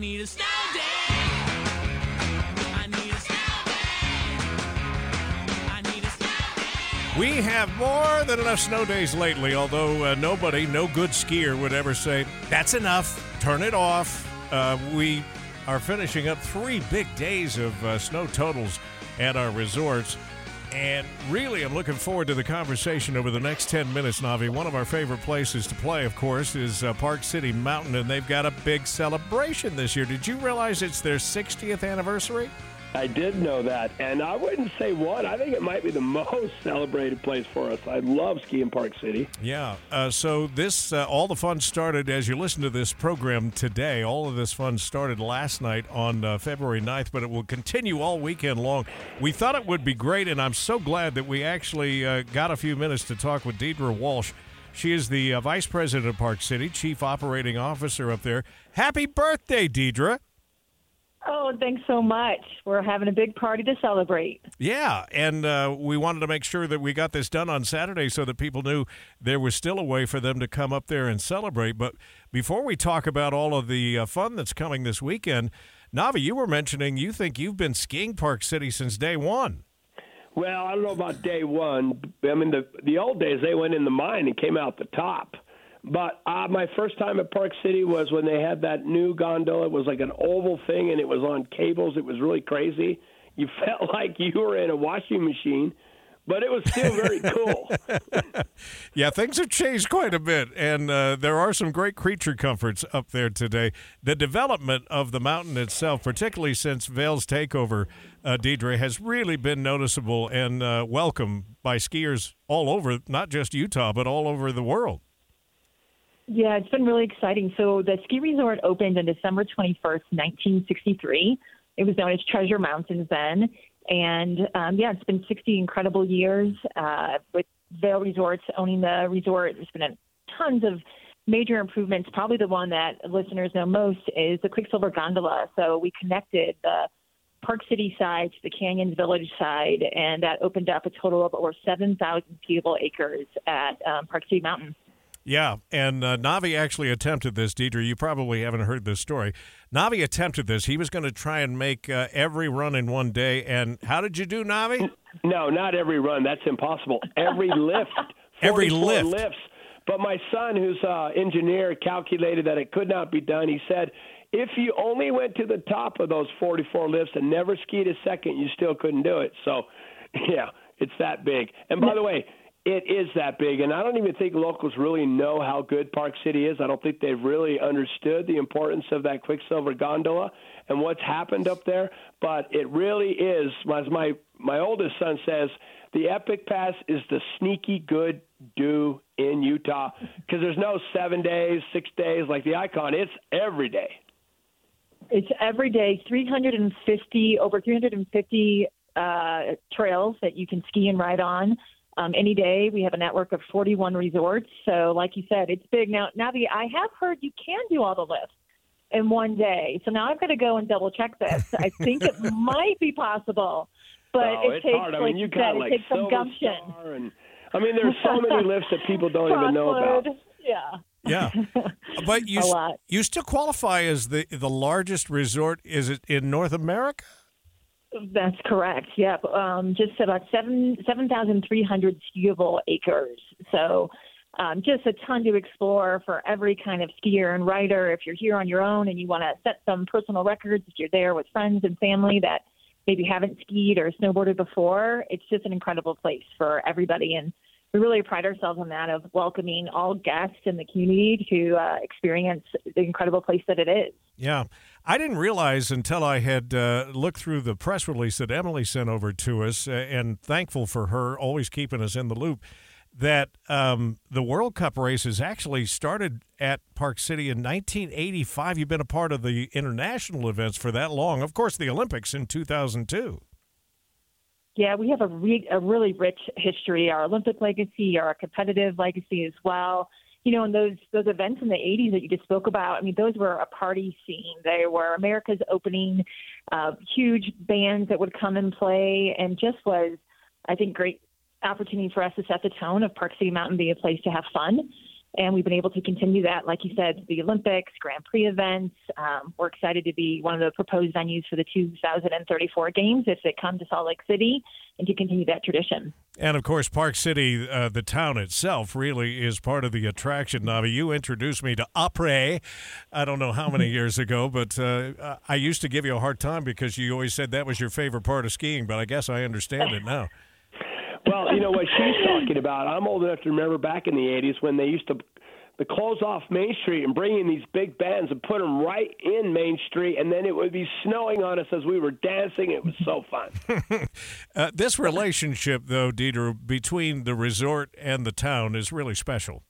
need a snow day. I need a snow day. I need a snow day. We have more than enough snow days lately, although no good skier would ever say, that's enough, turn it off. We are finishing up 3 big days of snow totals at our resorts. And really, I'm looking forward to the conversation over the next 10 minutes, Navi. One of our favorite places to play, of course, is Park City Mountain, and they've got a big celebration this year. Did you realize it's their 60th anniversary? I did know that, and I wouldn't say one. I think it might be the most celebrated place for us. I love skiing Park City. Yeah, so this, all the fun started, as you listen to this program today, all of this fun started last night on February 9th, but it will continue all weekend long. We thought it would be great, and I'm so glad that we actually got a few minutes to talk with Deidre Walsh. She is the Vice President of Park City, Chief Operating Officer up there. Happy birthday, Deidre. Oh, thanks so much. We're having a big party to celebrate. Yeah, and we wanted to make sure that we got this done on Saturday so that people knew there was still a way for them to come up there and celebrate. But before we talk about all of the fun that's coming this weekend, Navi, you were mentioning you think you've been skiing Park City since day one. Well, I don't know about day one. I mean, the old days, they went in the mine and came out the top. But my first time at Park City was when they had that new gondola. It was like an oval thing, and it was on cables. It was really crazy. You felt like you were in a washing machine, but it was still very cool. Yeah, things have changed quite a bit, and there are some great creature comforts up there today. The development of the mountain itself, particularly since Vail's takeover, Deidre, has really been noticeable and welcome by skiers all over, not just Utah, but all over the world. Yeah, it's been really exciting. So the ski resort opened on December 21st, 1963. It was known as Treasure Mountains then. And, it's been 60 incredible years with Vail Resorts owning the resort. There's been tons of major improvements. Probably the one that listeners know most is the Quicksilver Gondola. So we connected the Park City side to the Canyons Village side, and that opened up a total of over 7,000 skiable acres at Park City Mountain. Yeah, and Navi actually attempted this. Deidre, you probably haven't heard this story. Navi attempted this. He was going to try and make every run in one day. And how did you do, Navi? No, not every run. That's impossible. Every lift. Every 44 lift. lifts. But my son, who's an engineer, calculated that it could not be done. He said, if you only went to the top of those 44 lifts and never skied a second, you still couldn't do it. So, yeah, it's that big. And by the way, it is that big, and I don't even think locals really know how good Park City is. I don't think they've really understood the importance of that Quicksilver Gondola and what's happened up there. But it really is, as my oldest son says, the Epic Pass is the sneaky good do in Utah because there's no 7 days, 6 days like the Icon. It's every day. It's every day, over 350 trails that you can ski and ride on. Any day. We have a network of 41 resorts. So like you said, it's big. Now, Navi, I have heard you can do all the lifts in one day. So now I've got to go and double check this. I think it might be possible, but it takes, hard. I mean, it takes some gumption. There's so many lifts that people don't even know about. Yeah. But you still qualify as the largest resort. Is it in North America? That's correct. Yep. Just about 7,300 skiable acres. So just a ton to explore for every kind of skier and rider. If you're here on your own and you want to set some personal records, if you're there with friends and family that maybe haven't skied or snowboarded before, it's just an incredible place for everybody. And we really pride ourselves on that, of welcoming all guests in the community to experience the incredible place that it is. Yeah. I didn't realize until I had looked through the press release that Emily sent over to us, and thankful for her always keeping us in the loop, that the World Cup races actually started at Park City in 1985. You've been a part of the international events for that long. Of course, the Olympics in 2002. Yeah, we have a really rich history, our Olympic legacy, our competitive legacy as well. You know, and those events in the 80s that you just spoke about, I mean, those were a party scene. They were America's opening, huge bands that would come and play, and just was, I think, great opportunity for us to set the tone of Park City Mountain being a place to have fun And we've been able to continue that, like you said, the Olympics, Grand Prix events. We're excited to be one of the proposed venues for the 2034 games if they come to Salt Lake City, and to continue that tradition. And, of course, Park City, the town itself, really is part of the attraction. Navi, you introduced me to Après, I don't know how many years ago, but I used to give you a hard time because you always said that was your favorite part of skiing, but I guess I understand it now. Well, you know what she's talking about. I'm old enough to remember back in the 80s when they used to close off Main Street and bring in these big bands and put them right in Main Street, and then it would be snowing on us as we were dancing. It was so fun. This relationship, though, Deidre, between the resort and the town is really special.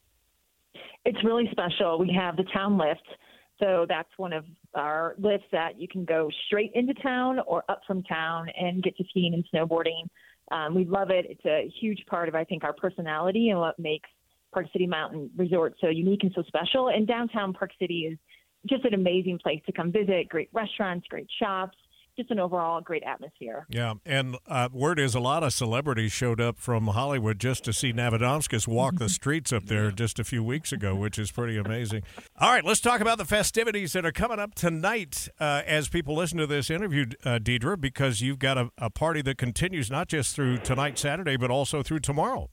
It's really special. We have the town lift. So that's one of our lifts that you can go straight into town or up from town and get to skiing and snowboarding. We love it. It's a huge part of, I think, our personality and what makes Park City Mountain Resort so unique and so special. And downtown Park City is just an amazing place to come visit. Great restaurants, great shops, just an overall great atmosphere. Yeah, and word is a lot of celebrities showed up from Hollywood just to see Navadomskis walk the streets up there just a few weeks ago, which is pretty amazing. All right, let's talk about the festivities that are coming up tonight as people listen to this interview, Deidre, because you've got a party that continues not just through tonight, Saturday, but also through tomorrow.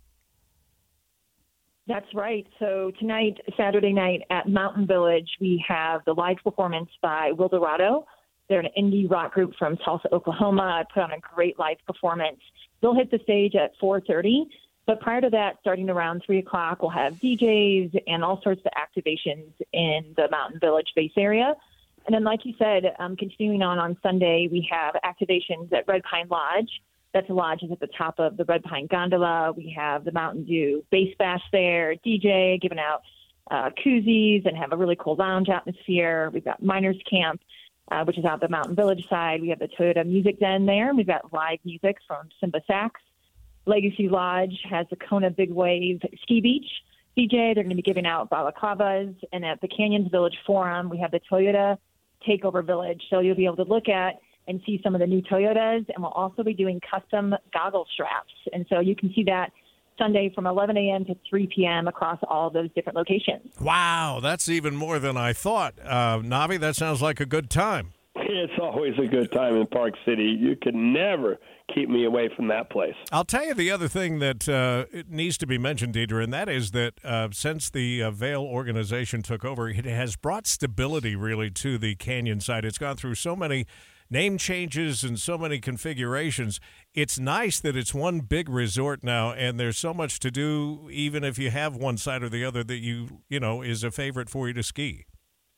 That's right. So tonight, Saturday night at Mountain Village, we have the live performance by Wildorado. They're an indie rock group from Tulsa, Oklahoma. I put on a great live performance. They'll hit the stage at 4:30. But prior to that, starting around 3 o'clock, we'll have DJs and all sorts of activations in the Mountain Village base area. And then, like you said, continuing on Sunday, we have activations at Red Pine Lodge. That's a lodge is at the top of the Red Pine Gondola. We have the Mountain Dew Bass Bash there, DJ giving out koozies and have a really cool lounge atmosphere. We've got Miners Camp, which is out the Mountain Village side. We have the Toyota Music Den there. We've got live music from Simba Sax. Legacy Lodge has the Kona Big Wave Ski Beach DJ. They're going to be giving out balaclavas. And at the Canyons Village Forum, we have the Toyota Takeover Village. So you'll be able to look at and see some of the new Toyotas. And we'll also be doing custom goggle straps. And so you can see that Sunday from 11 a.m. to 3 p.m. across all those different locations. Wow, that's even more than I thought. Navi, that sounds like a good time. It's always a good time in Park City. You could never keep me away from that place. I'll tell you the other thing that it needs to be mentioned, Deidre, and that is that since the Vail organization took over, it has brought stability really to the Canyon side. It's gone through so many name changes and so many configurations. It's nice that it's one big resort now, and there's so much to do, even if you have one side or the other that you know is a favorite for you to ski.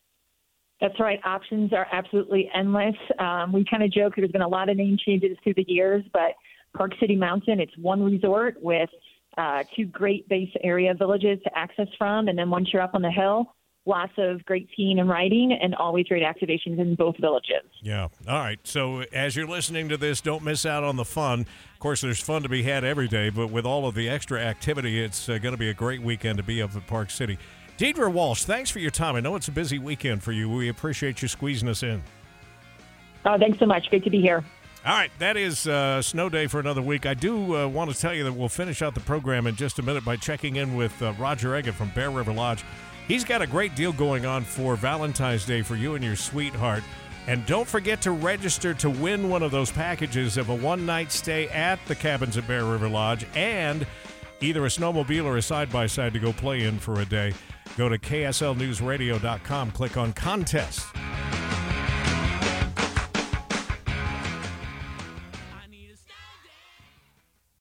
That's right. Options are absolutely endless. We kind of joke there's been a lot of name changes through the years, but Park City Mountain, it's one resort with two great base area villages to access from, and then once you're up on the hill, lots of great skiing and riding, and always great activations in both villages. Yeah. All right. So as you're listening to this, don't miss out on the fun. Of course, there's fun to be had every day, but with all of the extra activity, it's going to be a great weekend to be up at Park City. Deidre Walsh, thanks for your time. I know it's a busy weekend for you. We appreciate you squeezing us in. Oh, thanks so much. Great to be here. All right, that is snow day for another week. I do want to tell you that we'll finish out the program in just a minute by checking in with Roger Eggett from Bear River Lodge. He's got a great deal going on for Valentine's Day for you and your sweetheart. And don't forget to register to win one of those packages of a one-night stay at the cabins at Bear River Lodge and either a snowmobile or a side-by-side to go play in for a day. Go to KSLNewsRadio.com, click on contests.